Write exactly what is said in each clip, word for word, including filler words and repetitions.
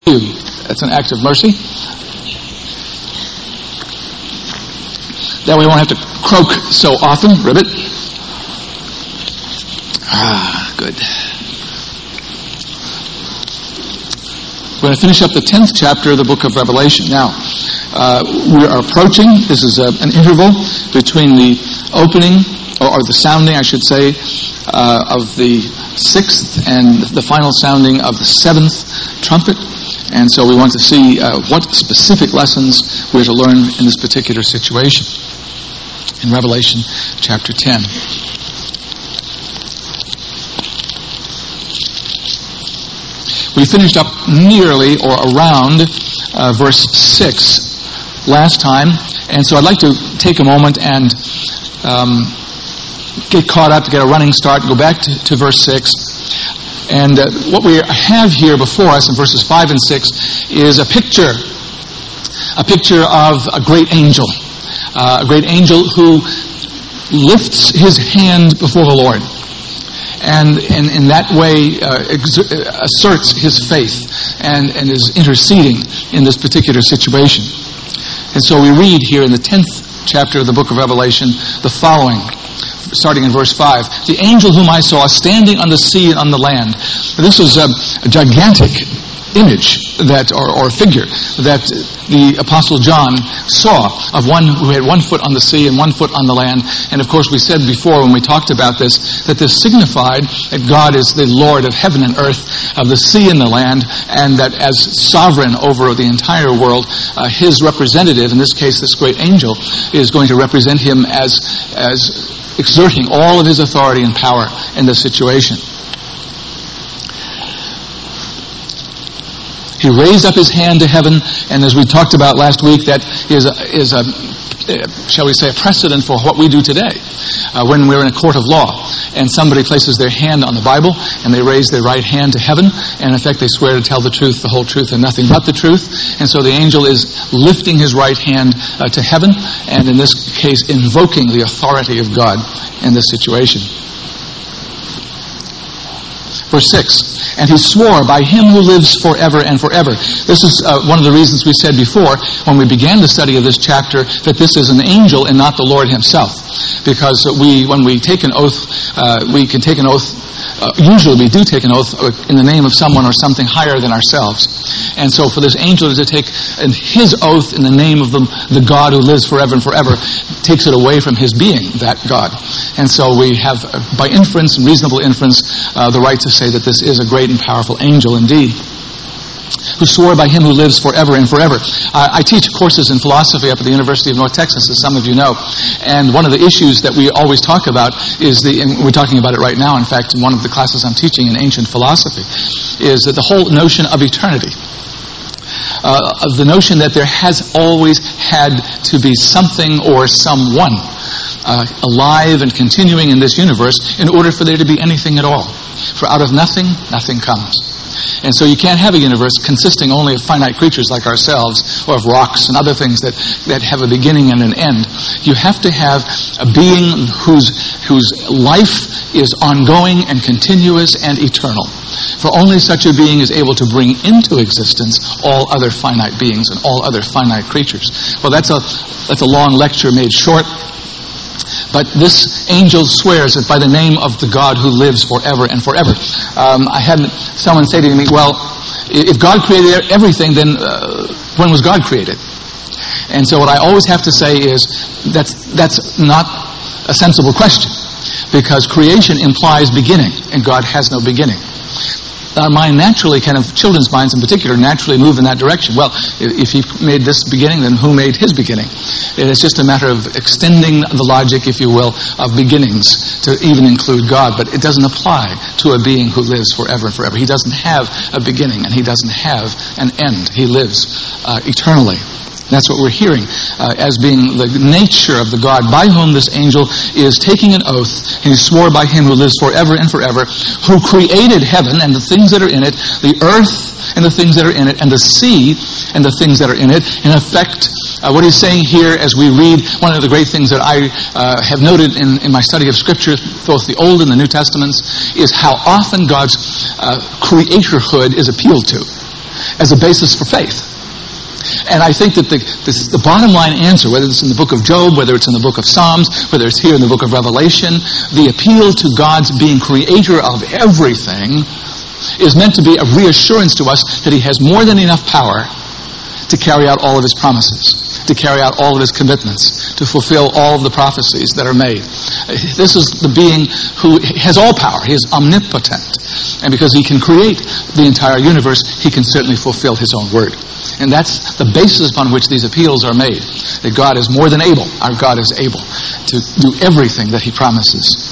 That's an act of mercy. That way we won't have to croak so often. Ribbit. Ah, good. We're going to finish up the tenth chapter of the book of Revelation. Now, uh, we are approaching, this is a, an interval between the opening, or, or the sounding, I should say, uh, of the sixth and the final sounding of the seventh trumpet. And so we want to see uh, what specific lessons we're to learn in this particular situation in Revelation chapter ten. We finished up nearly or around uh, verse six last time, and so I'd like to take a moment and um, get caught up, to get a running start, and go back to, to verse six. And uh, what we have here before us in verses five and six is a picture, a picture of a great angel, uh, a great angel who lifts his hand before the Lord, and in, in that way uh, exer- asserts his faith and, and is interceding in this particular situation. And so we read here in the tenth chapter of the book of Revelation the following, starting in verse five. The angel whom I saw standing on the sea and on the land. This was a, a gigantic image that, or, or figure that the Apostle John saw of one who had one foot on the sea and one foot on the land. And of course we said before when we talked about this, that this signified that God is the Lord of heaven and earth, of the sea and the land, and that as sovereign over the entire world, uh, his representative, in this case this great angel, is going to represent him as as exerting all of his authority and power in this situation. He raised up his hand to heaven, and as we talked about last week, that is a, is a shall we say, a precedent for what we do today. Uh, when we're in a court of law, and somebody places their hand on the Bible, and they raise their right hand to heaven, and in effect they swear to tell the truth, the whole truth, and nothing but the truth. And so the angel is lifting his right hand uh, to heaven, and in this case invoking the authority of God in this situation. Verse six, and he swore by him who lives forever and forever. This is uh, one of the reasons we said before, when we began the study of this chapter, that this is an angel and not the Lord himself. Because we, when we take an oath, uh, we can take an oath, uh, usually we do take an oath in the name of someone or something higher than ourselves. And so for this angel to take his oath in the name of the, the God who lives forever and forever, takes it away from his being, that God. And so we have, uh, by inference and reasonable inference, uh, the right to say that this is a great and powerful angel indeed, who swore by him who lives forever and forever. Uh, I teach courses in philosophy up at the University of North Texas, as some of you know, and one of the issues that we always talk about is the, and we're talking about it right now, in fact, in one of the classes I'm teaching in ancient philosophy, is that the whole notion of eternity. Uh, of the notion that there has always had to be something or someone uh, alive and continuing in this universe in order for there to be anything at all. For out of nothing, nothing comes. And so you can't have a universe consisting only of finite creatures like ourselves, or of rocks and other things that, that have a beginning and an end. You have to have a being whose, whose life is ongoing and continuous and eternal. For only such a being is able to bring into existence all other finite beings and all other finite creatures. Well, that's a, that's a long lecture made short. But this angel swears that by the name of the God who lives forever and forever. Um, I had someone say to me, well, if God created everything, then uh, when was God created? And so what I always have to say is that's that's not a sensible question, because creation implies beginning, and God has no beginning. Our mind naturally, kind of children's minds in particular, naturally move in that direction. Well, if he made this beginning, then who made his beginning? It's just a matter of extending the logic, if you will, of beginnings to even include God. But it doesn't apply to a being who lives forever and forever. He doesn't have a beginning, and he doesn't have an end. He lives uh, eternally. That's what we're hearing uh, as being the nature of the God by whom this angel is taking an oath. And he swore by him who lives forever and forever, who created heaven and the things that are in it, the earth and the things that are in it, and the sea and the things that are in it. In effect, uh, what he's saying here as we read, one of the great things that I uh, have noted in, in my study of Scripture, both the Old and the New Testaments, is how often God's uh, creatorhood is appealed to. as a basis for faith. And I think that the, this, the bottom line answer, whether it's in the book of Job, whether it's in the book of Psalms, whether it's here in the book of Revelation, the appeal to God's being creator of everything is meant to be a reassurance to us that he has more than enough power to carry out all of his promises, to carry out all of his commitments, to fulfill all of the prophecies that are made. This is the being who has all power. He is omnipotent. And because he can create the entire universe, he can certainly fulfill his own word. And that's the basis upon which these appeals are made, that God is more than able, our God is able to do everything that he promises.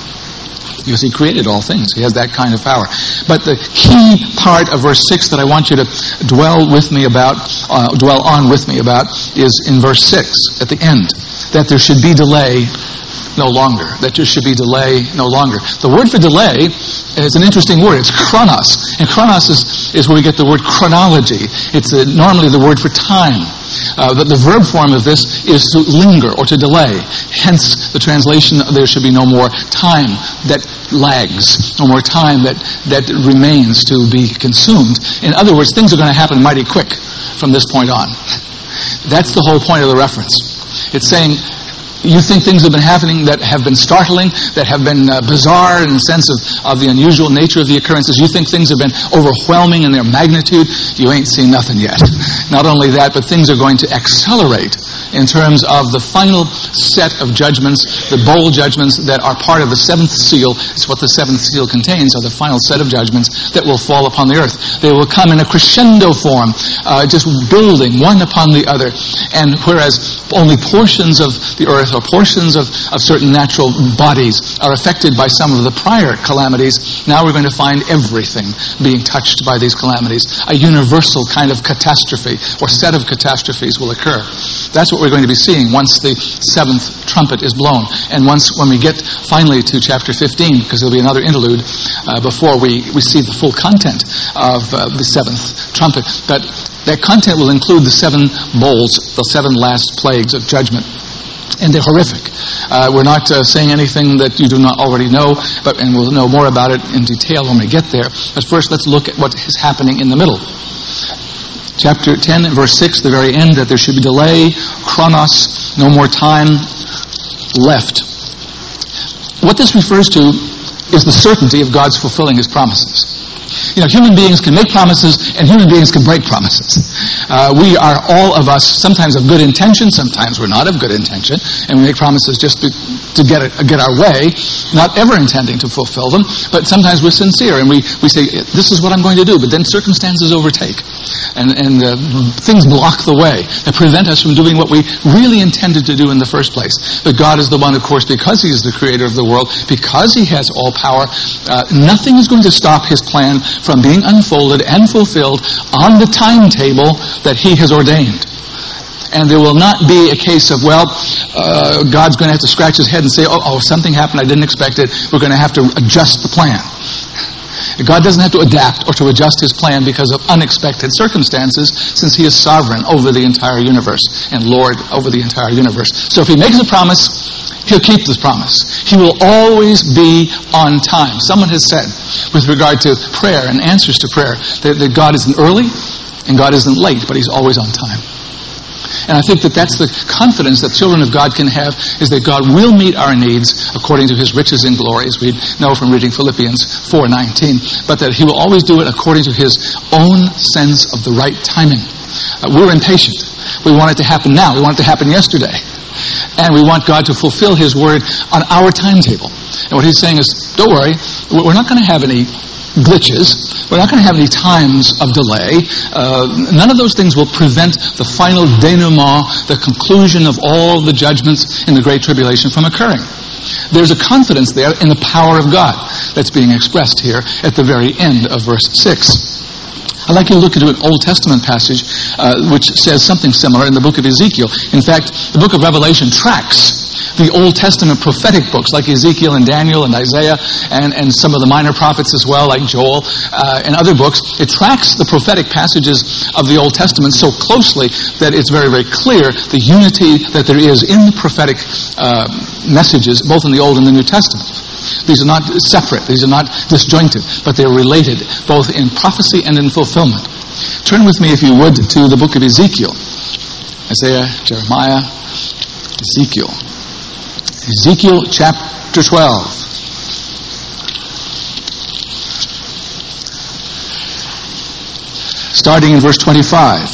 Because he created all things. He has that kind of power. But the key part of verse six that I want you to dwell with me about, uh, dwell on with me about, is in verse six, at the end, that there should be delay no longer. That there should be delay no longer. The word for delay is an interesting word. It's chronos. And chronos is, is where we get the word chronology. It's uh, normally the word for time. Uh, but the verb form of this is to linger or to delay. Hence the translation, there should be no more time that lags, no more time that, that remains to be consumed. In other words, things are going to happen mighty quick from this point on. That's the whole point of the reference. It's saying, you think things have been happening that have been startling, that have been uh, bizarre in the sense of, of the unusual nature of the occurrences. You think things have been overwhelming in their magnitude. You ain't seen nothing yet. Not only that, but things are going to accelerate in terms of the final set of judgments, the bowl judgments that are part of the seventh seal. It's what the seventh seal contains, are the final set of judgments that will fall upon the earth. They will come in a crescendo form, uh, just building one upon the other. And whereas only portions of the earth or portions of, of certain natural bodies are affected by some of the prior calamities, now we're going to find everything being touched by these calamities. A universal kind of catastrophe or set of catastrophes will occur. That's what we're going to be seeing once the seventh trumpet is blown. And once when we get finally to chapter fifteen, because there'll be another interlude uh, before we, we see the full content of uh, the seventh trumpet. But that content will include the seven bowls, the seven last plagues of judgment. And they're horrific. Uh, we're not uh, saying anything that you do not already know, but and we'll know more about it in detail when we get there. But first, let's look at what is happening in the middle. Chapter ten, verse six, the very end, that there should be delay, chronos, no more time left. What this refers to is the certainty of God's fulfilling his promises. You know, human beings can make promises and human beings can break promises. Uh, we are all of us sometimes of good intention, sometimes we're not of good intention, and we make promises just to, to get it, get our way, not ever intending to fulfill them, but sometimes we're sincere and we, we say, this is what I'm going to do, but then circumstances overtake and, and uh, things block the way that prevent us from doing what we really intended to do in the first place. But God is the one, of course, because he is the creator of the world, because he has all power, uh, nothing is going to stop his plan from being unfolded and fulfilled on the timetable that he has ordained. And there will not be a case of, well, uh, God's going to have to scratch his head and say, oh, oh, something happened, I didn't expect it, we're going to have to adjust the plan. God doesn't have to adapt or to adjust his plan because of unexpected circumstances, since he is sovereign over the entire universe and Lord over the entire universe. So if he makes a promise, he'll keep this promise. He will always be on time. Someone has said, with regard to prayer and answers to prayer, that, that God isn't early and God isn't late, but he's always on time. And I think that that's the confidence that children of God can have, is that God will meet our needs according to his riches and glory, as we know from reading Philippians four nineteen, but that he will always do it according to his own sense of the right timing. Uh, we're impatient. We want it to happen now. We want it to happen yesterday. And we want God to fulfill his word on our timetable. And what he's saying is, don't worry, we're not going to have any glitches. We're not going to have any times of delay. Uh, none of those things will prevent the final denouement, the conclusion of all the judgments in the Great Tribulation from occurring. There's a confidence there in the power of God that's being expressed here at the very end of verse six. I'd like you to look into an Old Testament passage uh, which says something similar in the book of Ezekiel. In fact, the book of Revelation tracks the Old Testament prophetic books like Ezekiel and Daniel and Isaiah and, and some of the minor prophets as well, like Joel uh, and other books. It tracks the prophetic passages of the Old Testament so closely that it's very, very clear the unity that there is in the prophetic uh, messages, both in the Old and the New Testament. These are not separate. These are not disjointed, but they're related both in prophecy and in fulfillment. Turn with me, if you would, to the book of Ezekiel. Isaiah, Jeremiah, Ezekiel. Ezekiel chapter twelve. Starting in verse twenty-five.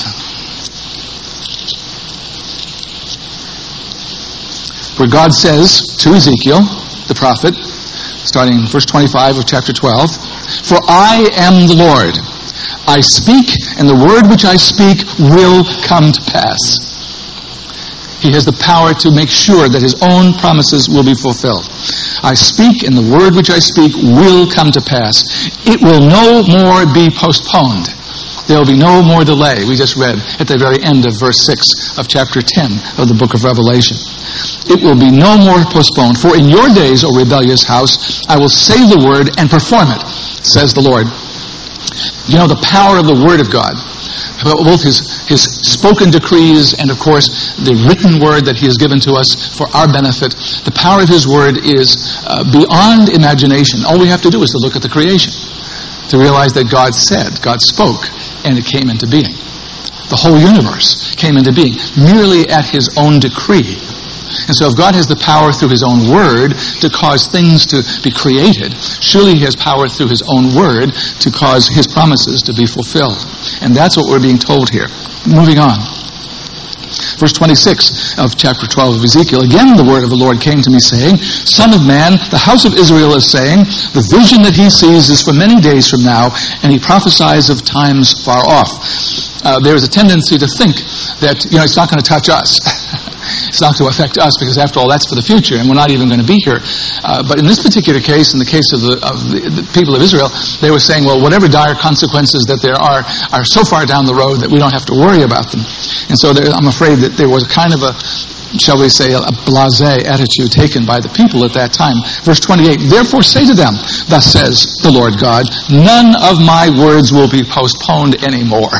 Where God says to Ezekiel, the prophet, starting in verse twenty-five of chapter twelve, "For I am the Lord. I speak, and the word which I speak will come to pass." He has the power to make sure that his own promises will be fulfilled. "I speak, and the word which I speak will come to pass. It will no more be postponed. There will be no more delay." We just read at the very end of verse six of chapter ten of the book of Revelation. "It will be no more postponed. For in your days, O rebellious house, I will say the word and perform it, says the Lord." You know, the power of the Word of God, both his, his spoken decrees and, of course, the written Word that he has given to us for our benefit, the power of his Word is uh, beyond imagination. All we have to do is to look at the creation, to realize that God said, God spoke, and it came into being. The whole universe came into being merely at his own decree. And so if God has the power through his own word to cause things to be created, surely he has power through his own word to cause his promises to be fulfilled. And that's what we're being told here. Moving on. Verse twenty-six of chapter twelve of Ezekiel. "Again the word of the Lord came to me, saying, Son of man, the house of Israel is saying, the vision that he sees is for many days from now, and he prophesies of times far off." Uh, there is a tendency to think that, you know, it's not going to touch us. It's not to affect us, because after all, that's for the future, and we're not even going to be here. Uh, but in this particular case, in the case of, the, of the, the people of Israel, they were saying, well, whatever dire consequences that there are, are so far down the road that we don't have to worry about them. And so there, I'm afraid that there was kind of a, shall we say, a blasé attitude taken by the people at that time. Verse twenty-eight, "Therefore say to them, thus says the Lord God, none of my words will be postponed anymore."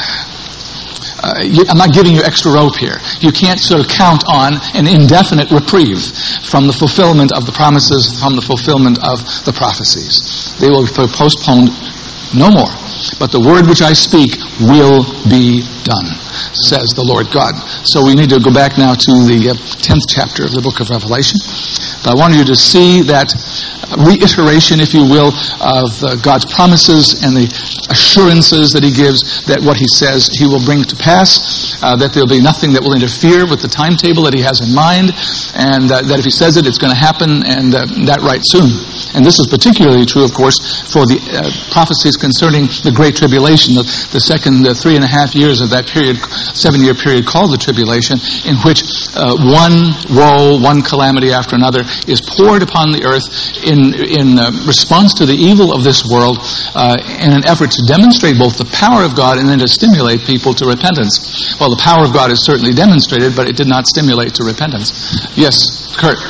Uh, you, I'm not giving you extra rope here. You can't sort of count on an indefinite reprieve from the fulfillment of the promises, from the fulfillment of the prophecies. They will be postponed no more. "But the word which I speak will be done, says the Lord God." So we need to go back now to the tenth chapter of the book of Revelation. But I want you to see that reiteration, if you will, of uh, God's promises and the assurances that he gives that what he says he will bring to pass, uh, that there will be nothing that will interfere with the timetable that he has in mind, and uh, that if he says it, it's going to happen, and uh, that right soon. And this is particularly true, of course, for the uh, prophecies concerning the Great Tribulation, the, the second uh, three and a half years of that period, seven-year period called the Tribulation, in which uh, one woe, one calamity after another is poured upon the earth in, in uh, response to the evil of this world, uh, in an effort to demonstrate both the power of God and then to stimulate people to repentance. Well, the power of God is certainly demonstrated, but it did not stimulate to repentance. Yes, Kurt?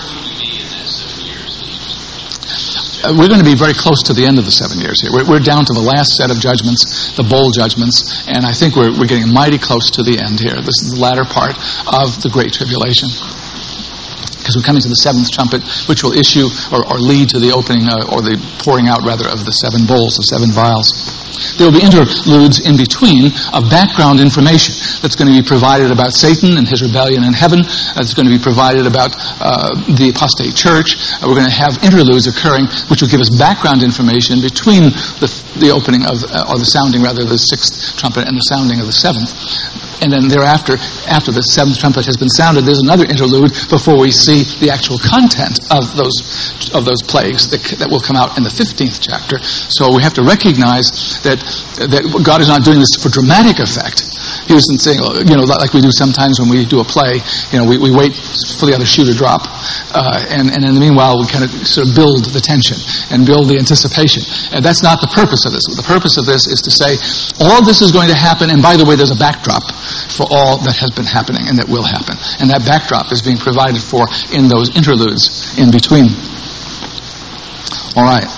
Uh, we're going to be very close to the end of the seven years here. We're, we're down to the last set of judgments, the bowl judgments, and I think we're, we're getting mighty close to the end here. This is the latter part of the Great Tribulation. Because we're coming to the seventh trumpet, which will issue or, or lead to the opening, uh, or the pouring out, rather, of the seven bowls, the seven vials. There will be interludes in between of background information that's going to be provided about Satan and his rebellion in heaven. That's going to be provided about uh, the apostate church. Uh, we're going to have interludes occurring, which will give us background information between the, the opening of, uh, or the sounding, rather, the sixth trumpet and the sounding of the seventh. And then thereafter, after the seventh trumpet has been sounded, there's another interlude before we see the actual content of those of those plagues that, that will come out in the fifteenth chapter. So we have to recognize that that God is not doing this for dramatic effect. He isn't saying, you know, like we do sometimes when we do a play, you know, we, we wait for the other shoe to drop. Uh, and, and in the meanwhile, we kind of sort of build the tension and build the anticipation. And that's not the purpose of this. The purpose of this is to say, all this is going to happen, and by the way, there's a backdrop for all that has been happening and that will happen. And that backdrop is being provided for in those interludes in between. All right.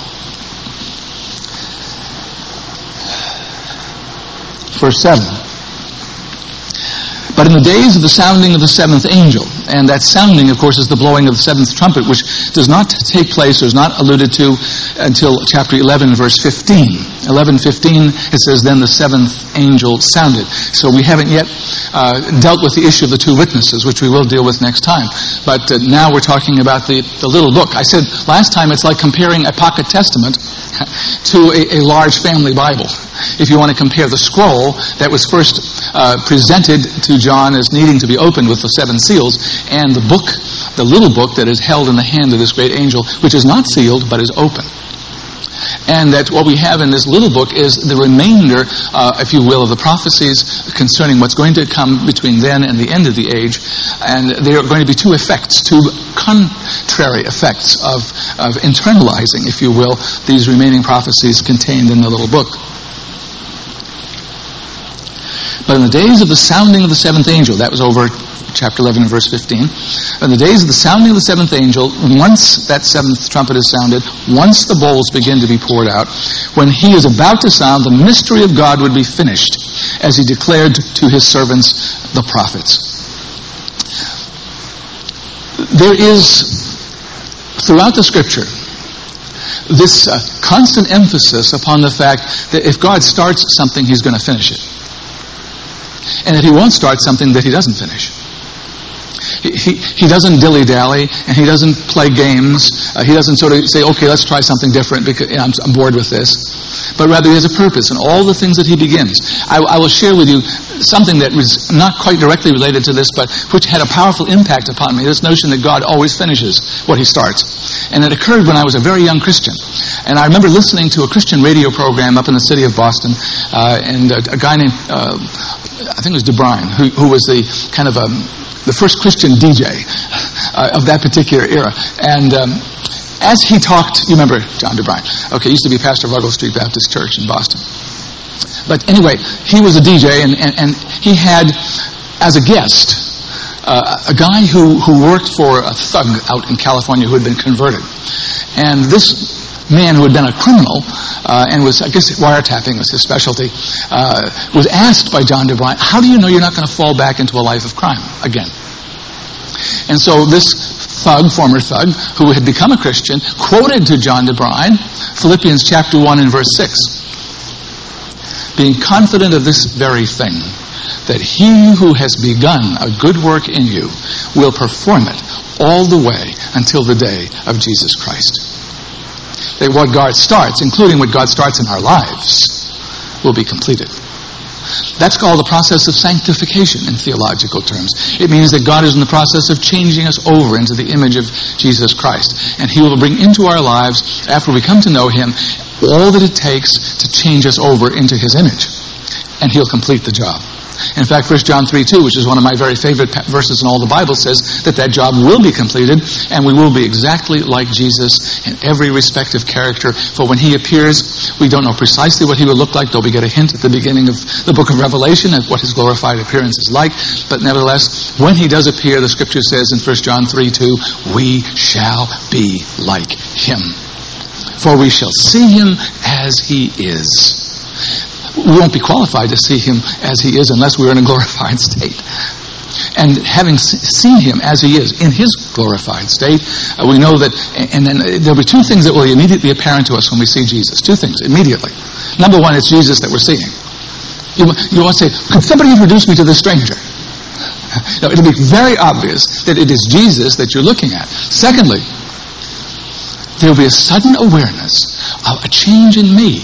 Verse seven. But in the days of the sounding of the seventh angel, and that sounding, of course, is the blowing of the seventh trumpet, which does not take place, or is not alluded to until chapter eleven, verse fifteen. eleven fifteen, it says, then the seventh angel sounded. So we haven't yet uh, dealt with the issue of the two witnesses, which we will deal with next time. But uh, now we're talking about the, the little book. I said last time it's like comparing a pocket testament to a, a large family Bible. If you want to compare the scroll that was first uh, presented to John as needing to be opened with the seven seals, and the book, the little book that is held in the hand of this great angel, which is not sealed but is open. And that what we have in this little book is the remainder, uh, if you will, of the prophecies concerning what's going to come between then and the end of the age. And there are going to be two effects, two contrary effects of, of internalizing, if you will, these remaining prophecies contained in the little book. But in the days of the sounding of the seventh angel, that was over chapter eleven and verse fifteen, in the days of the sounding of the seventh angel, once that seventh trumpet is sounded, once the bowls begin to be poured out, when he is about to sound, the mystery of God would be finished, as he declared to his servants, the prophets. There is, throughout the Scripture, this uh, constant emphasis upon the fact that if God starts something, he's going to finish it. And that he won't start something that he doesn't finish. He, he, he doesn't dilly-dally, and he doesn't play games. Uh, he doesn't sort of say, okay, let's try something different because you know, I'm, I'm bored with this. But rather he has a purpose in all the things that he begins. I, I will share with you something that was not quite directly related to this, but which had a powerful impact upon me, this notion that God always finishes what he starts. And it occurred when I was a very young Christian. And I remember listening to a Christian radio program up in the city of Boston, uh, and a, a guy named, uh, I think it was DeBrine, who, who was the kind of a, the first Christian D J uh, of that particular era. And um, as he talked, you remember John DeBrine, okay, used to be pastor of Ruggles Street Baptist Church in Boston. But anyway, he was a D J, and, and, and he had, as a guest, uh, a guy who, who worked for a thug out in California who had been converted. And this man who had been a criminal, uh, and was, I guess, wiretapping was his specialty, uh, was asked by John DeBrine, how do you know you're not going to fall back into a life of crime again? And so this thug, former thug, who had become a Christian, quoted to John DeBrine Philippians chapter one and verse six. Being confident of this very thing, that he who has begun a good work in you will perform it all the way until the day of Jesus Christ. That what God starts, including what God starts in our lives, will be completed. That's called the process of sanctification in theological terms. It means that God is in the process of changing us over into the image of Jesus Christ. And he will bring into our lives, after we come to know him, all that it takes to change us over into his image. And he'll complete the job. In fact, First John three two, which is one of my very favorite verses in all the Bible, says that that job will be completed, and we will be exactly like Jesus in every respective character. For when he appears, we don't know precisely what he will look like, though we get a hint at the beginning of the book of Revelation at what his glorified appearance is like. But nevertheless, when he does appear, the Scripture says in First John three two, we shall be like him. For we shall see him as he is. We won't be qualified to see him as he is unless we're in a glorified state. And having seen him as he is in his glorified state, uh, we know that, and then there'll be two things that will be immediately apparent to us when we see Jesus. Two things, immediately. Number one, it's Jesus that we're seeing. You, you want to say, could somebody introduce me to this stranger? No, it'll be very obvious that it is Jesus that you're looking at. Secondly, there'll be a sudden awareness of a change in me.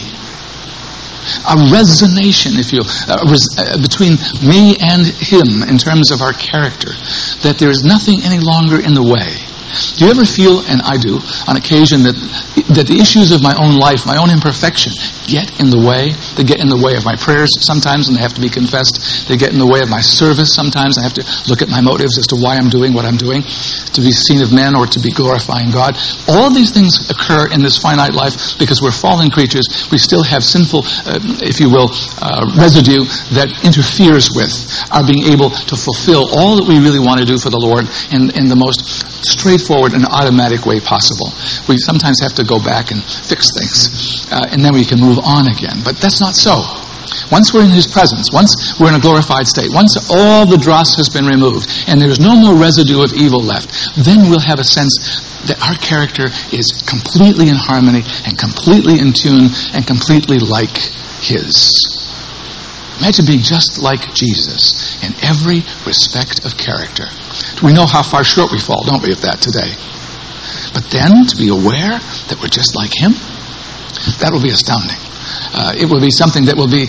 A resonation, if you uh, res- uh, between me and him in terms of our character, that there is nothing any longer in the way. Do you ever feel, and I do, on occasion, that that the issues of my own life, my own imperfection, get in the way? They get in the way of my prayers sometimes, and they have to be confessed. They get in the way of my service sometimes. I have to look at my motives as to why I'm doing what I'm doing, to be seen of men or to be glorifying God. All of these things occur in this finite life because we're fallen creatures. We still have sinful, uh, if you will, uh, residue that interferes with our being able to fulfill all that we really want to do for the Lord in, in the most straightforward and automatic way possible. We sometimes have to go back and fix things, uh, and then we can move on again. But that's not so. Once we're in his presence, once we're in a glorified state, once all the dross has been removed, and there's no more residue of evil left, then we'll have a sense that our character is completely in harmony and completely in tune and completely like his. Imagine being just like Jesus in every respect of character. We know how far short we fall, don't we, of that today? But then to be aware that we're just like him, that will be astounding. Uh, it will be something that will be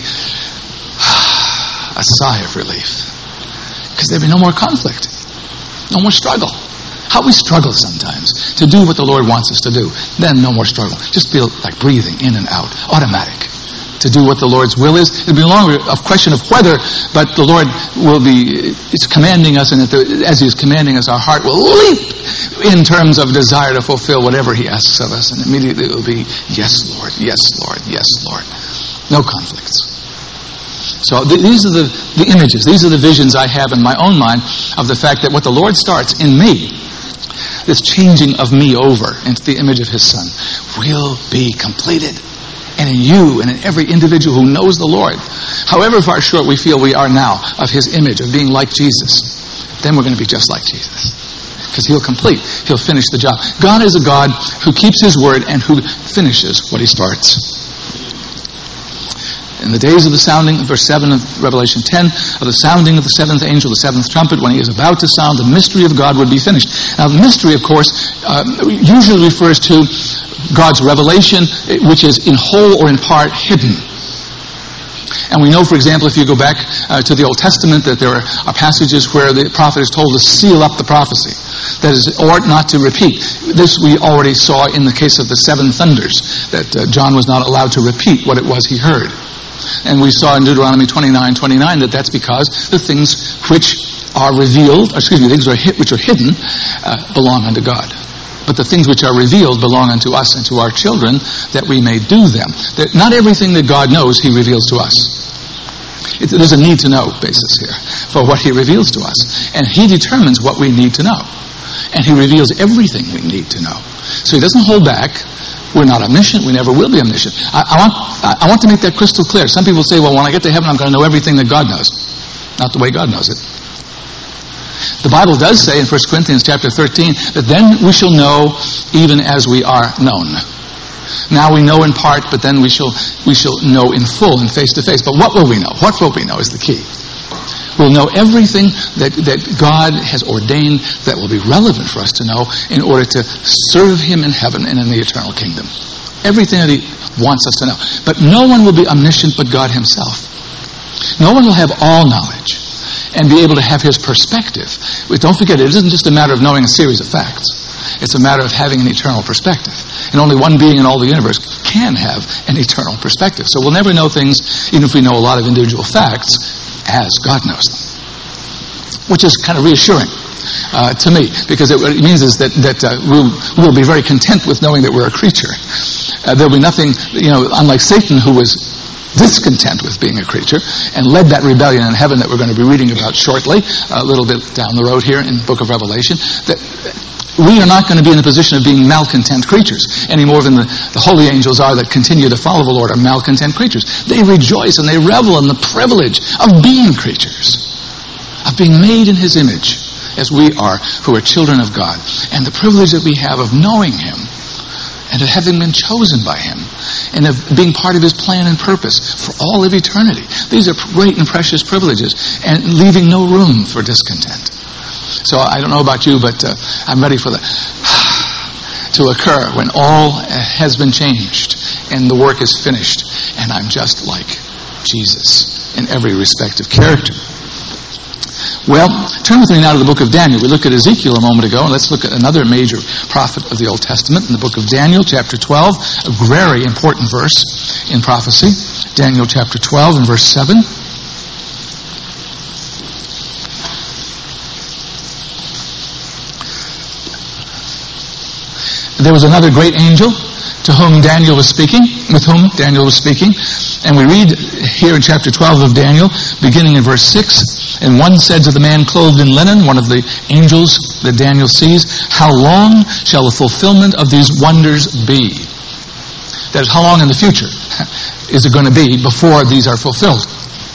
a sigh of relief. Because there'll be no more conflict, no more struggle. How we struggle sometimes to do what the Lord wants us to do. Then no more struggle. Just feel like breathing in and out, automatic. To do what the Lord's will is. It'll be no longer a question of whether, but the Lord will be it's commanding us, and as He's commanding us, our heart will leap in terms of desire to fulfill whatever He asks of us, and immediately it will be, yes, Lord, yes, Lord, yes, Lord. No conflicts. So th- these are the, the images, these are the visions I have in my own mind of the fact that what the Lord starts in me, this changing of me over into the image of His Son, will be completed. And in you and in every individual who knows the Lord, however far short we feel we are now of His image, of being like Jesus, then we're going to be just like Jesus. Because He'll complete, He'll finish the job. God is a God who keeps His word and who finishes what He starts. In the days of the sounding, verse seven of Revelation ten, of the sounding of the seventh angel, the seventh trumpet, when he is about to sound, the mystery of God would be finished. Now, the mystery, of course, uh, usually refers to God's revelation, which is in whole or in part hidden. And we know, for example, if you go back uh, to the Old Testament, that there are, are passages where the prophet is told to seal up the prophecy. That is, ought not to repeat. This we already saw in the case of the seven thunders, that uh, John was not allowed to repeat what it was he heard. And we saw in Deuteronomy twenty-nine twenty-nine that that's because the things which are revealed, or excuse me, things are hid, which are hidden, uh, belong unto God. But the things which are revealed belong unto us and to our children, that we may do them. That not everything that God knows, He reveals to us. It, there's a need-to-know basis here for what He reveals to us. And He determines what we need to know. And He reveals everything we need to know. So He doesn't hold back. We're not omniscient. We never will be omniscient. I, I, want, I want to make that crystal clear. Some people say, well, when I get to heaven, I'm going to know everything that God knows. Not the way God knows it. The Bible does say in First Corinthians chapter thirteen that then we shall know even as we are known. Now we know in part, but then we shall we shall know in full and face to face. But what will we know? What will we know is the key. We'll know everything that, that God has ordained that will be relevant for us to know in order to serve Him in heaven and in the eternal kingdom. Everything that He wants us to know. But no one will be omniscient but God Himself. No one will have all knowledge and be able to have His perspective. But don't forget, it isn't just a matter of knowing a series of facts. It's a matter of having an eternal perspective. And only one being in all the universe can have an eternal perspective. So we'll never know things, even if we know a lot of individual facts, as God knows them. Which is kind of reassuring uh, to me, because it, what it means is that, that uh, we'll, we'll be very content with knowing that we're a creature. Uh, there'll be nothing, you know, unlike Satan, who was discontent with being a creature and led that rebellion in heaven that we're going to be reading about shortly, a little bit down the road here in the book of Revelation, that we are not going to be in the position of being malcontent creatures any more than the, the holy angels are that continue to follow the Lord are malcontent creatures. They rejoice and they revel in the privilege of being creatures, of being made in His image as we are who are children of God, and the privilege that we have of knowing Him and of having been chosen by Him and of being part of His plan and purpose for all of eternity. These are great and precious privileges, and leaving no room for discontent. So I don't know about you, but uh, I'm ready for the to occur when all has been changed and the work is finished, and I'm just like Jesus in every respect of character. Well, turn with me now to the book of Daniel. We looked at Ezekiel a moment ago, and let's look at another major prophet of the Old Testament in the book of Daniel, chapter twelve, a very important verse in prophecy. Daniel chapter twelve and verse seven. There was another great angel to whom Daniel was speaking, with whom Daniel was speaking. And we read here in chapter twelve of Daniel, beginning in verse six, and one said to the man clothed in linen, one of the angels that Daniel sees, how long shall the fulfillment of these wonders be? That is, how long in the future? is it going to be before these are fulfilled?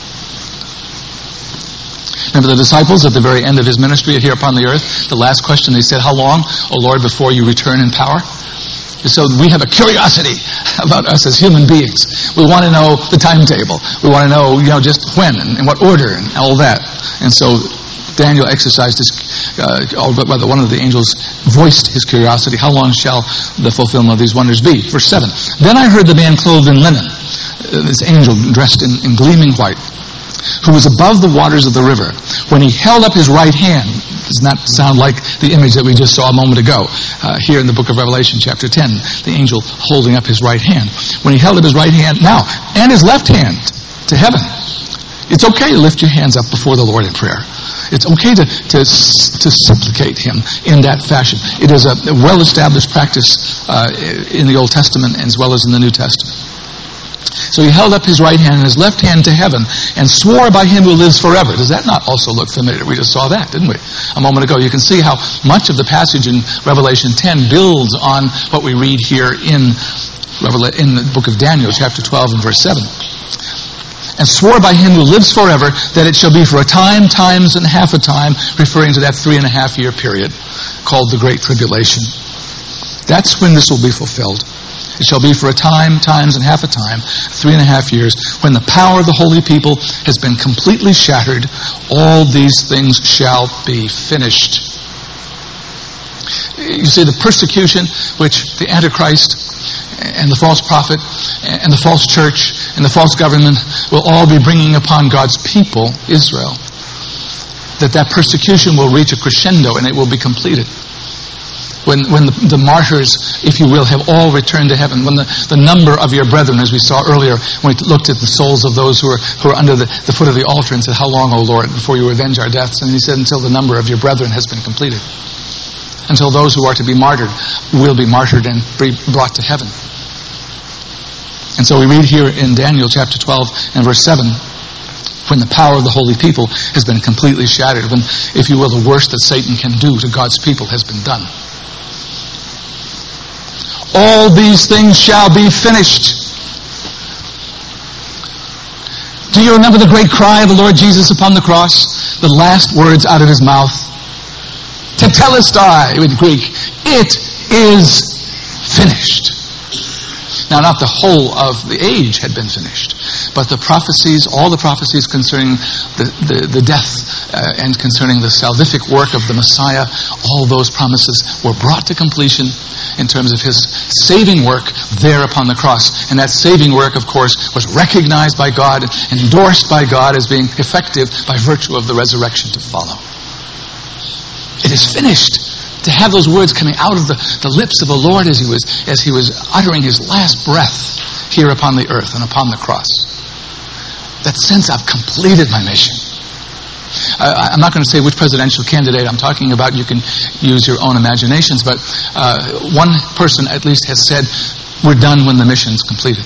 Remember the disciples at the very end of his ministry here upon the earth? The last question they said, how long, O Lord, before you return in power? So we have a curiosity about us as human beings. We want to know the timetable. We want to know, you know, just when and in what order and all that. And so Daniel exercised his, uh, rather one of the angels voiced his curiosity. How long shall the fulfillment of these wonders be? Verse seven. Then I heard the man clothed in linen, uh, this angel dressed in, in gleaming white, who was above the waters of the river. When he held up his right hand, does not sound like the image that we just saw a moment ago, uh, here in the book of Revelation, chapter ten, the angel holding up his right hand. When he held up his right hand, now, and his left hand to heaven. It's okay to lift your hands up before the Lord in prayer. It's okay to, to, to supplicate him in that fashion. It is a well-established practice uh, in the Old Testament as well as in the New Testament. So he held up his right hand and his left hand to heaven and swore by him who lives forever. Does that not also look familiar? We just saw that, didn't we? A moment ago. You can see how much of the passage in Revelation ten builds on what we read here in, Revela- in the book of Daniel, chapter twelve and verse seven. And swore by him who lives forever that it shall be for a time, times, and half a time, referring to that three and a half year period called the Great Tribulation. That's when this will be fulfilled. It shall be for a time, times, and half a time, three and a half years, when the power of the holy people has been completely shattered. All these things shall be finished. You see, the persecution which the Antichrist and the false prophet and the false church and the false government will all be bringing upon God's people, Israel, that that persecution will reach a crescendo and it will be completed. When when the, the martyrs, if you will, have all returned to heaven, when the, the number of your brethren, as we saw earlier, when we looked at the souls of those who are who are under the, the foot of the altar and said, how long, O Lord, before you avenge our deaths? And he said, until the number of your brethren has been completed. Until those who are to be martyred will be martyred and be brought to heaven. And so we read here in Daniel chapter twelve and verse seven, when the power of the holy people has been completely shattered, when, if you will, the worst that Satan can do to God's people has been done. All these things shall be finished. Do you remember the great cry of the Lord Jesus upon the cross? The last words out of his mouth. Tetelestai, in Greek. It is finished. Now, not the whole of the age had been finished, but the prophecies, all the prophecies concerning the, the, the death uh, and concerning the salvific work of the Messiah, all those promises were brought to completion in terms of his saving work there upon the cross. And that saving work, of course, was recognized by God, endorsed by God as being effective by virtue of the resurrection to follow. It is finished. To have those words coming out of the, the lips of the Lord as he was as he was uttering his last breath here upon the earth and upon the cross. That sense, I've completed my mission. I, I'm not going to say which presidential candidate I'm talking about. You can use your own imaginations. But uh, one person at least has said, we're done when the mission's completed.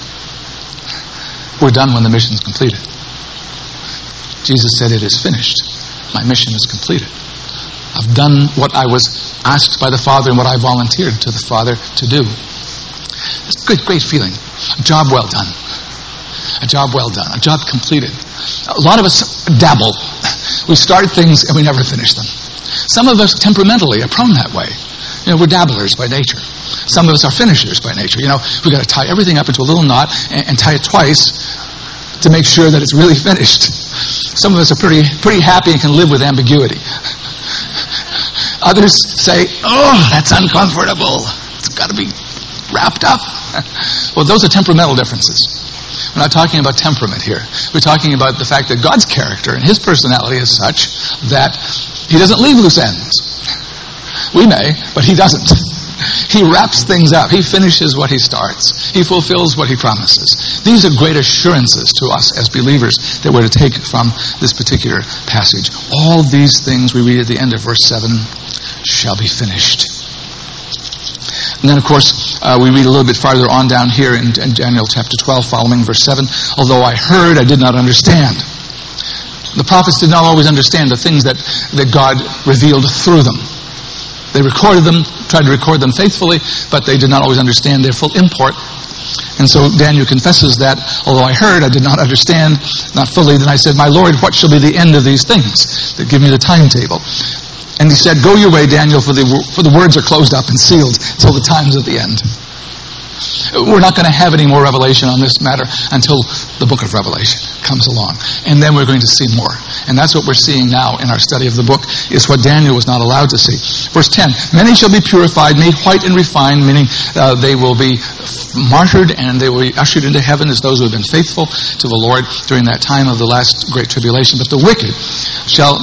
We're done when the mission's completed. Jesus said, it is finished. My mission is completed. I've done what I was asked by the Father and what I volunteered to the Father to do. It's a great, great feeling. A job well done. A job well done. A job completed. A lot of us dabble. We start things and we never finish them. Some of us temperamentally are prone that way. You know, we're dabblers by nature. Some of us are finishers by nature. You know, we've got to tie everything up into a little knot and, and tie it twice to make sure that it's really finished. Some of us are pretty, pretty happy and can live with ambiguity. Others say, oh, that's uncomfortable. It's got to be wrapped up. Well, those are temperamental differences. We're not talking about temperament here. We're talking about the fact that God's character and his personality is such that he doesn't leave loose ends. We may, but he doesn't. He wraps things up. He finishes what he starts. He fulfills what he promises. These are great assurances to us as believers that we're to take from this particular passage. All these things we read at the end of verse seven shall be finished. And then, of course, uh, we read a little bit farther on down here in, in Daniel chapter twelve, following verse seven. Although I heard, I did not understand. The prophets did not always understand the things that, that God revealed through them. They recorded them, tried to record them faithfully, but they did not always understand their full import. And so Daniel confesses that, although I heard, I did not understand, not fully. Then I said, my Lord, what shall be the end of these things? That give me the timetable. And he said, go your way, Daniel, for the, for the words are closed up and sealed till the time's at the end. We're not going to have any more revelation on this matter until the book of Revelation comes along. And then we're going to see more. And that's what we're seeing now in our study of the book, is what Daniel was not allowed to see. Verse ten, many shall be purified, made white and refined, meaning uh, they will be martyred and they will be ushered into heaven as those who have been faithful to the Lord during that time of the last great tribulation. But the wicked shall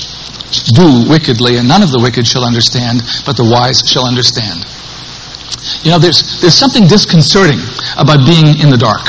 do wickedly, and none of the wicked shall understand, but the wise shall understand. You know, there's there's something disconcerting about being in the dark.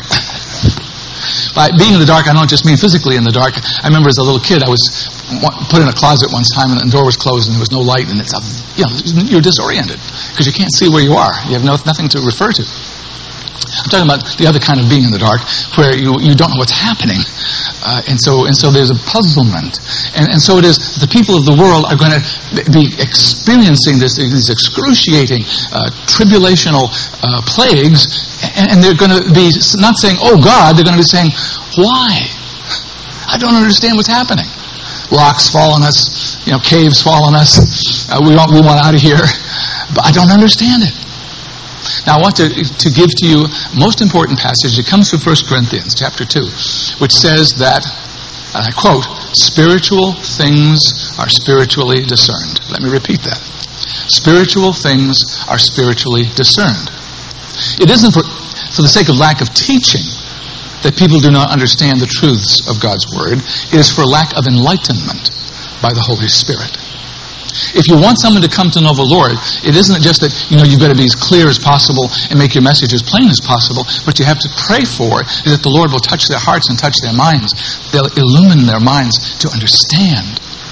By being in the dark, I don't just mean physically in the dark. I remember as a little kid, I was put in a closet one time, and the door was closed, and there was no light, and it's, you know, you're disoriented because you can't see where you are. You have no, nothing to refer to. I'm talking about the other kind of being in the dark, where you, you don't know what's happening, uh, and so and so there's a puzzlement, and and so it is. The people of the world are going to be experiencing this these excruciating uh, tribulational uh, plagues, and, and they're going to be not saying, "Oh God," they're going to be saying, "Why? I don't understand what's happening. Rocks fall on us, you know, caves fall on us. Uh, we want we want out of here, but I don't understand it." Now I want to, to give to you a most important passage. It comes from First Corinthians chapter two, which says that, and I quote, spiritual things are spiritually discerned. Let me repeat that. Spiritual things are spiritually discerned. It isn't for, for the sake of lack of teaching that people do not understand the truths of God's Word. It is for lack of enlightenment by the Holy Spirit. If you want someone to come to know the Lord, it isn't just that, you know, you've got to be as clear as possible and make your message as plain as possible. What you have to pray for is that the Lord will touch their hearts and touch their minds. They'll illumine their minds to understand,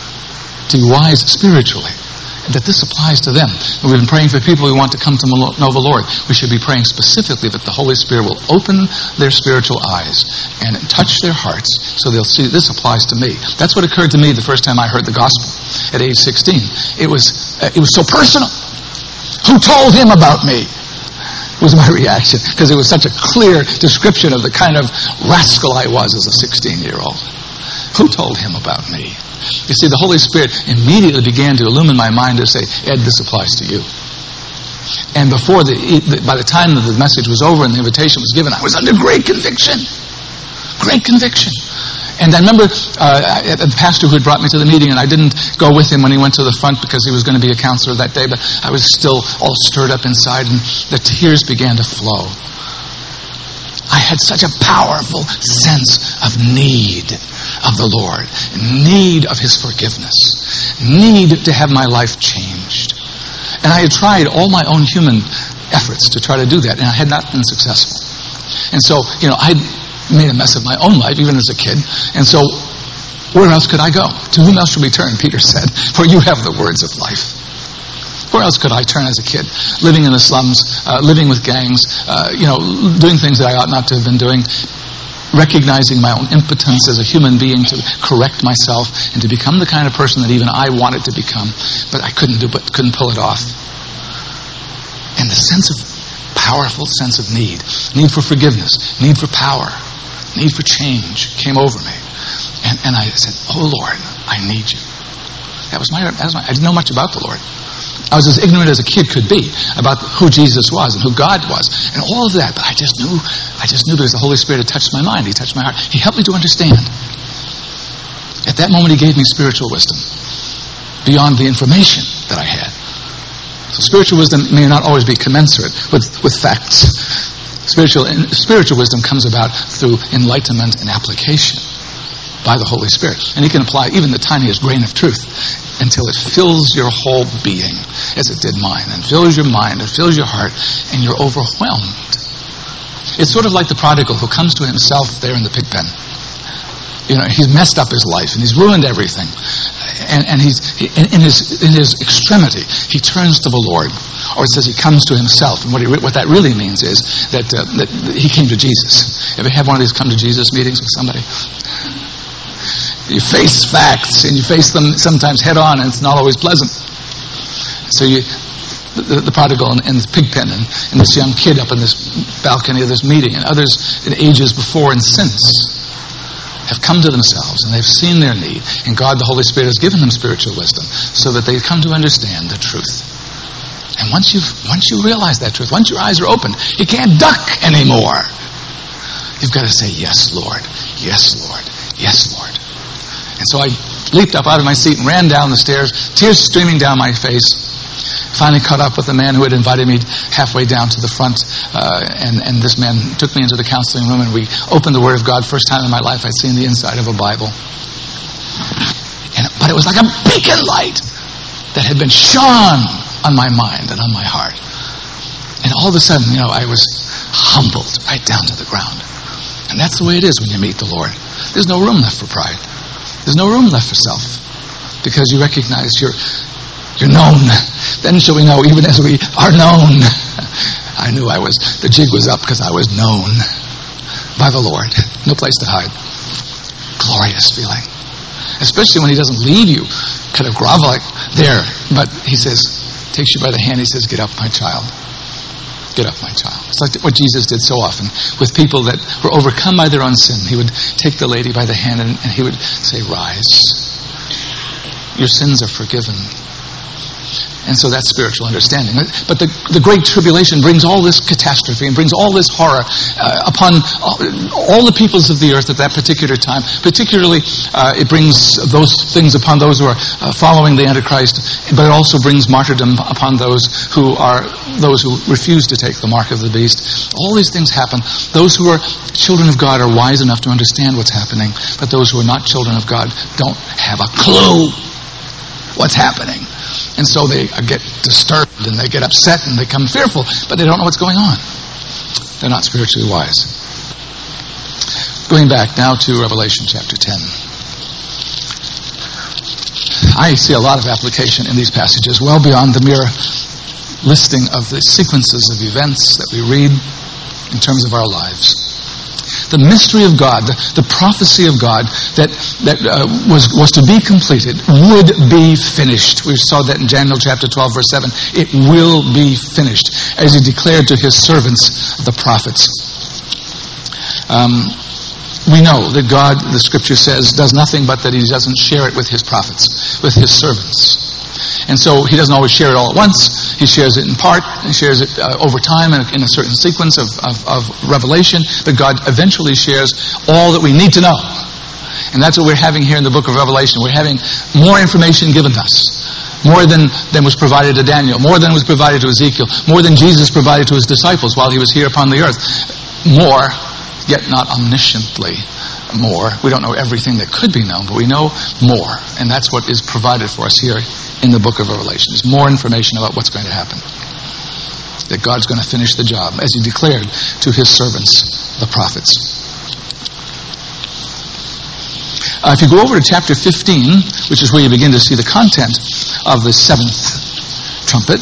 to be wise spiritually, that this applies to them. And we've been praying for people who want to come to know the Lord. We should be praying specifically that the Holy Spirit will open their spiritual eyes and touch their hearts so they'll see this applies to me. That's what occurred to me the first time I heard the gospel at age sixteen. It was uh, it was so personal. Who told him about me? Was my reaction, because it was such a clear description of the kind of rascal I was as a sixteen-year-old. Who told him about me? You see, the Holy Spirit immediately began to illumine my mind to say, Ed, this applies to you. And before the, by the time that the message was over and the invitation was given, I was under great conviction. Great conviction. And I remember uh, the pastor who had brought me to the meeting, and I didn't go with him when he went to the front because he was going to be a counselor that day, but I was still all stirred up inside, and the tears began to flow. I had such a powerful sense of need of the Lord, need of His forgiveness, need to have my life changed. And I had tried all my own human efforts to try to do that, and I had not been successful. And so, you know, I made a mess of my own life, even as a kid. And so, where else could I go? To whom else should we turn, Peter said, for you have the words of life. Where else could I turn as a kid? Living in the slums, uh, living with gangs, uh, you know, doing things that I ought not to have been doing, recognizing my own impotence as a human being to correct myself and to become the kind of person that even I wanted to become, but I couldn't do, but couldn't pull it off. And the sense of, powerful sense of need, need for forgiveness, need for power, need for change came over me. And, and I said, oh Lord, I need you. That was my, that was my, I didn't know much about the Lord. I was as ignorant as a kid could be about who Jesus was and who God was and all of that. But I just knew, I just knew because the Holy Spirit had touched my mind. He touched my heart. He helped me to understand. At that moment, He gave me spiritual wisdom beyond the information that I had. So spiritual wisdom may not always be commensurate with, with facts. Spiritual, spiritual wisdom comes about through enlightenment and application by the Holy Spirit. And He can apply even the tiniest grain of truth until it fills your whole being, as it did mine, and fills your mind, and fills your heart, and you're overwhelmed. It's sort of like the prodigal who comes to himself there in the pig pen. You know, he's messed up his life, and he's ruined everything. And, and he's he, in, in his in his extremity, he turns to the Lord. Or it says he comes to himself. And what, he, what that really means is that, uh, that he came to Jesus. Ever had one of these come to Jesus meetings with somebody? You face facts, and you face them sometimes head on, and it's not always pleasant. So you the, the prodigal in, in the pig pen, and, and this young kid up in this balcony of this meeting, and others in ages before and since have come to themselves, and they've seen their need, and God, the Holy Spirit, has given them spiritual wisdom so that they come to understand the truth. And once you once you realize that truth, once your eyes are opened, you can't duck anymore. You've got to say, yes, Lord. Yes, Lord. Yes, Lord. And so I leaped up out of my seat and ran down the stairs, tears streaming down my face. Finally caught up with the man who had invited me halfway down to the front. Uh, and, and this man took me into the counseling room, and we opened the Word of God. First time in my life I'd seen the inside of a Bible. And, but it was like a beacon light that had been shone on my mind and on my heart. And all of a sudden, you know, I was humbled right down to the ground. And that's the way it is when you meet the Lord. There's no room left for pride. There's no room left for self. Because you recognize you're, you're known. Then shall we know, even as we are known. I knew I was, the jig was up because I was known by the Lord. No place to hide. Glorious feeling. Especially when He doesn't leave you kind of groveling there. But He says, takes you by the hand, He says, get up, my child. Get up, my child. It's like what Jesus did so often with people that were overcome by their own sin. He would take the lady by the hand and, and He would say, rise. Your sins are forgiven. And so that's spiritual understanding. But the, the great tribulation brings all this catastrophe and brings all this horror uh, upon all, all the peoples of the earth at that particular time. Particularly, uh, it brings those things upon those who are uh, following the Antichrist, but it also brings martyrdom upon those who are those who refuse to take the mark of the beast. All these things happen. Those who are children of God are wise enough to understand what's happening, but those who are not children of God don't have a clue what's happening. And so they get disturbed and they get upset and they become fearful, but they don't know what's going on. They're not spiritually wise. Going back now to Revelation chapter ten. I see a lot of application in these passages, well beyond the mere listing of the sequences of events that we read in terms of our lives. The mystery of God, the, the prophecy of God that that uh, was was to be completed, would be finished. We saw that in Daniel chapter twelve, verse seven. It will be finished, as He declared to His servants, the prophets. Um, we know that God, the Scripture says, does nothing but that He doesn't share it with His prophets, with His servants. And so He doesn't always share it all at once. He shares it in part. He shares it uh, over time in a, in a certain sequence of, of, of revelation. But God eventually shares all that we need to know. And that's what we're having here in the book of Revelation. We're having more information given us. More than, than was provided to Daniel. More than was provided to Ezekiel. More than Jesus provided to His disciples while He was here upon the earth. More, yet not omnisciently. More. We don't know everything that could be known, but we know more. And that's what is provided for us here in the book of Revelation. There's more information about what's going to happen. That God's going to finish the job, as He declared to His servants, the prophets. Uh, if you go over to chapter fifteen, which is where you begin to see the content of the seventh trumpet,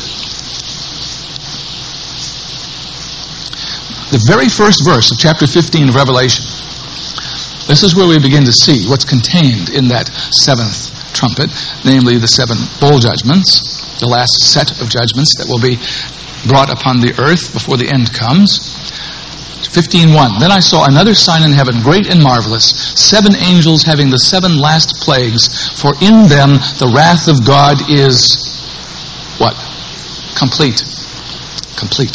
the very first verse of chapter fifteen of Revelation, this is where we begin to see what's contained in that seventh trumpet, namely the seven bowl judgments, the last set of judgments that will be brought upon the earth before the end comes. fifteen one. Then I saw another sign in heaven, great and marvelous, seven angels having the seven last plagues, for in them the wrath of God is what? Complete. Complete.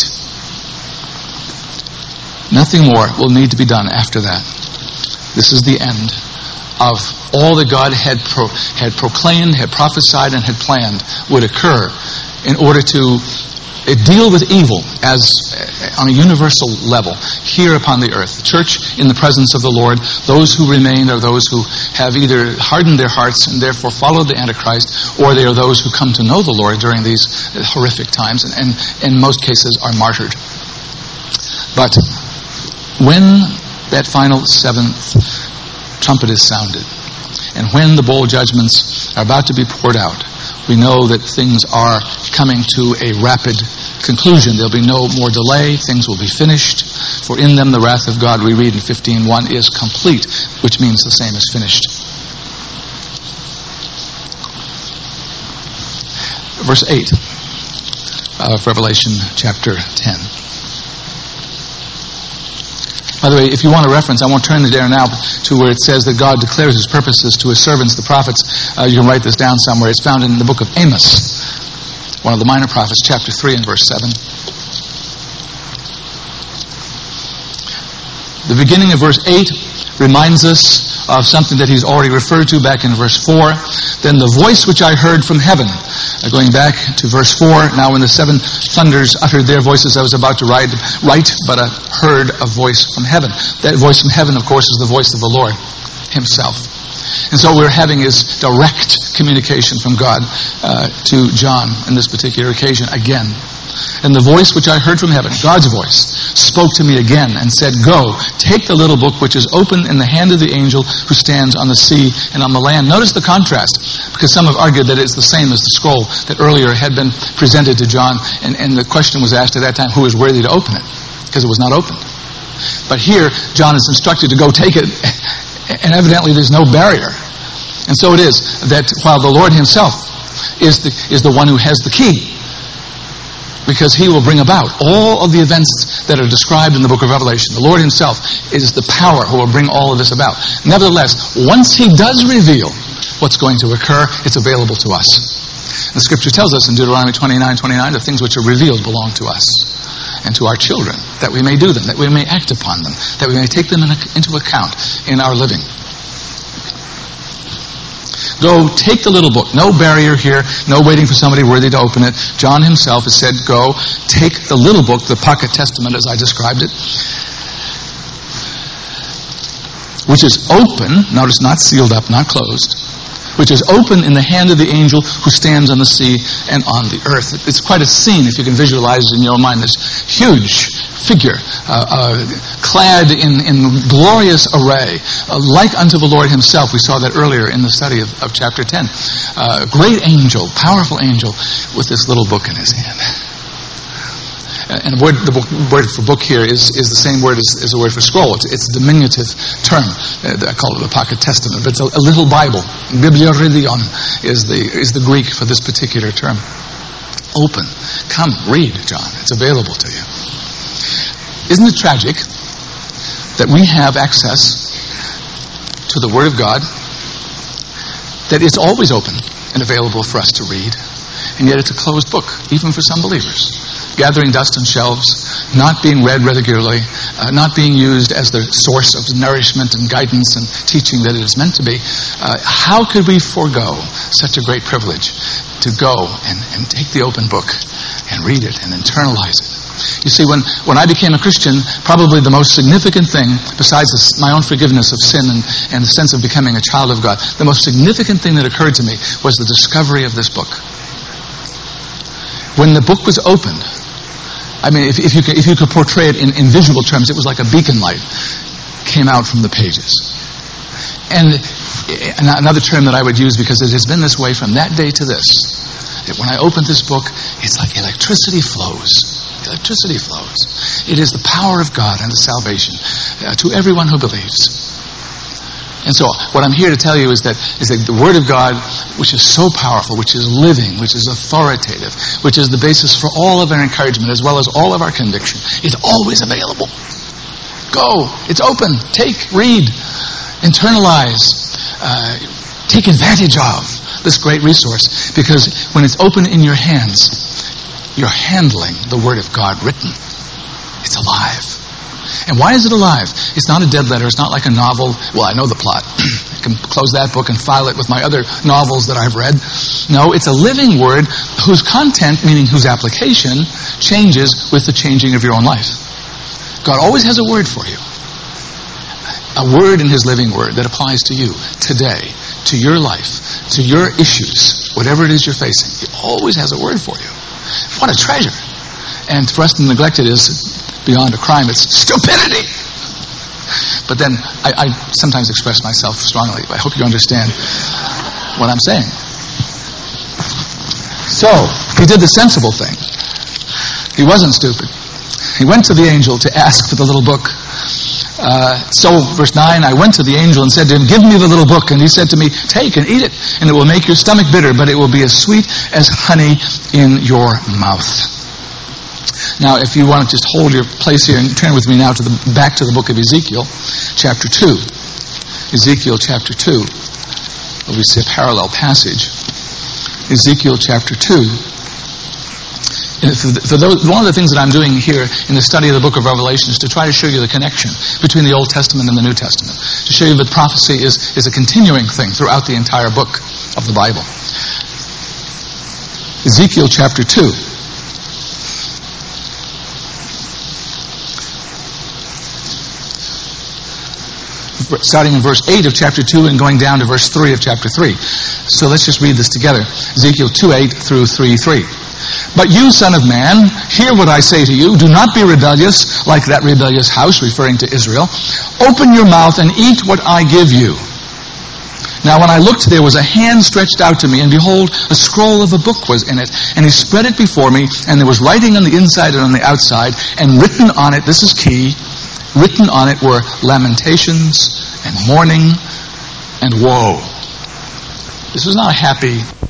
Nothing more will need to be done after that. This is the end of all that God had pro- had proclaimed, had prophesied, and had planned would occur in order to uh, deal with evil as uh, on a universal level here upon the earth. The church in the presence of the Lord, those who remain are those who have either hardened their hearts and therefore followed the Antichrist, or they are those who come to know the Lord during these uh, horrific times and, and in most cases are martyred. But when that final seventh trumpet is sounded, and when the bowl judgments are about to be poured out, we know that things are coming to a rapid conclusion. There'll be no more delay. Things will be finished. For in them the wrath of God, we read in fifteen one, is complete, which means the same as finished. Verse eight. of Revelation chapter ten. By the way, if you want a reference, I won't turn there now to where it says that God declares his purposes to his servants, the prophets. Uh, you can write this down somewhere. It's found in the book of Amos, one of the minor prophets, chapter three and verse seven. The beginning of verse eight reminds us of something that he's already referred to back in verse four. Then the voice which I heard from heaven, uh, going back to verse four, now when the seven thunders uttered their voices, I was about to write, write, but I heard a voice from heaven. That voice from heaven, of course, is the voice of the Lord himself. And so what we're having is direct communication from God uh, to John in this particular occasion again. And the voice which I heard from heaven, God's voice, spoke to me again and said, Go, take the little book which is open in the hand of the angel who stands on the sea and on the land. Notice the contrast, because some have argued that it's the same as the scroll that earlier had been presented to John, and, and the question was asked at that time, who is worthy to open it? Because it was not opened. But here, John is instructed to go take it, and evidently there's no barrier. And so it is that while the Lord himself is the, is the one who has the key, because he will bring about all of the events that are described in the book of Revelation. The Lord himself is the power who will bring all of this about. Nevertheless, once he does reveal what's going to occur, it's available to us. The scripture tells us in Deuteronomy twenty-nine twenty-nine, the things which are revealed belong to us and to our children, that we may do them, that we may act upon them, that we may take them in, into account in our living. Go, take the little book. No barrier here. No waiting for somebody worthy to open it. John himself has said, go, take the little book, the pocket testament as I described it, which is open, notice not sealed up, not closed, which is open in the hand of the angel who stands on the sea and on the earth. It's quite a scene if you can visualize in your mind this huge figure, uh, uh, clad in, in glorious array, uh, like unto the Lord himself. We saw that earlier in the study of, of chapter ten. Uh, great angel, powerful angel, with this little book in his hand. And the word, the book, word for book here is, is the same word as, as the word for scroll. It's, it's a diminutive term. Uh, I call it the pocket testament, but it's a, a little Bible. Bibliorhidion is the is the Greek for this particular term. Open. Come, read, John. It's available to you. Isn't it tragic that we have access to the Word of God, that it's always open and available for us to read, and yet it's a closed book, even for some believers, gathering dust on shelves, not being read regularly, uh, not being used as the source of nourishment and guidance and teaching that it is meant to be. Uh, how could we forego such a great privilege to go and, and take the open book and read it and internalize it? You see, when, when I became a Christian, probably the most significant thing, besides this, my own forgiveness of sin and, and the sense of becoming a child of God, the most significant thing that occurred to me was the discovery of this book. When the book was opened, I mean, if, if, you, could, if you could portray it in, in visual terms, it was like a beacon light came out from the pages. And another term that I would use, because it has been this way from that day to this, that when I opened this book, it's like electricity flows. Electricity flows. It is the power of God and the salvation uh, to everyone who believes. And so what I'm here to tell you is that is that the Word of God, which is so powerful, which is living, which is authoritative, which is the basis for all of our encouragement as well as all of our conviction, is always available. Go. It's open. Take, read, internalize, uh, take advantage of this great resource, because when it's open in your hands, you're handling the Word of God written. It's alive. And why is it alive? It's not a dead letter. It's not like a novel. Well, I know the plot. I can close that book and file it with my other novels that I've read. No, it's a living Word whose content, meaning whose application, changes with the changing of your own life. God always has a word for you. A word in His living Word that applies to you today, to your life, to your issues, whatever it is you're facing. He always has a word for you. What a treasure. And for us to neglect it is beyond a crime. It's stupidity. But then I, I sometimes express myself strongly. I hope you understand what I'm saying. So, he did the sensible thing. He wasn't stupid. He went to the angel to ask for the little book. Uh, so, verse nine, I went to the angel and said to him, give me the little book. And he said to me, take and eat it, and it will make your stomach bitter, but it will be as sweet as honey in your mouth. Now, if you want to just hold your place here and turn with me now to the back to the book of Ezekiel, chapter two. Ezekiel chapter two, where we see a parallel passage. Ezekiel chapter two. And for, for those, one of the things that I'm doing here in the study of the book of Revelation is to try to show you the connection between the Old Testament and the New Testament. To show you that prophecy is, is a continuing thing throughout the entire book of the Bible. Ezekiel chapter two. Starting in verse eight of chapter two and going down to verse three of chapter three. So let's just read this together. Ezekiel two eight through three three. But you, son of man, hear what I say to you. Do not be rebellious like that rebellious house, referring to Israel. Open your mouth and eat what I give you. Now when I looked, there was a hand stretched out to me, and behold, a scroll of a book was in it. And he spread it before me, and there was writing on the inside and on the outside, and written on it, this is key, written on it were lamentations and mourning and woe. This was not a happy